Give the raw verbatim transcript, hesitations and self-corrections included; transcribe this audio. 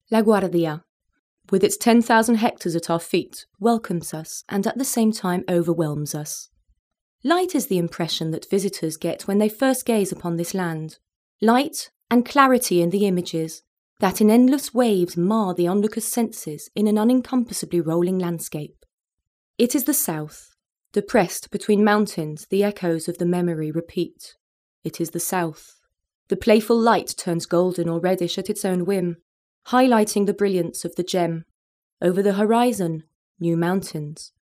La Guardia, with its ten thousand hectares at our feet, welcomes us and at the same time overwhelms us. Light is the impression that visitors get when they first gaze upon this land. Light and clarity in the images that in endless waves mar the onlooker's senses in an unencompassably rolling landscape. It is the south. Depressed between mountains, the echoes of the memory repeat. It is the south. The playful light turns golden or reddish at its own whim, highlighting the brilliance of the gem. Over the horizon, new mountains,